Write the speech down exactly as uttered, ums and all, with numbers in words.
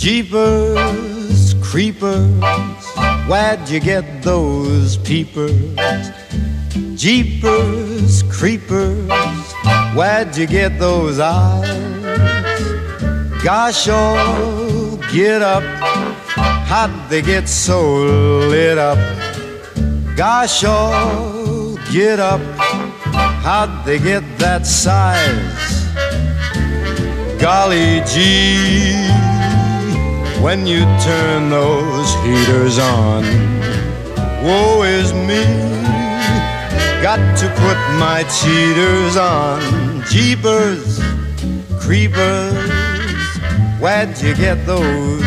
Jeepers, creepers, where'd you get those peepers? Jeepers, creepers, where'd you get those eyes? Gosh, oh, get up, how'd they get so lit up? Gosh, oh, get up, how'd they get that size? Golly gee, when you turn those heaters on, woe is me, got to put my cheaters on. Jeepers, creepers, where'd you get those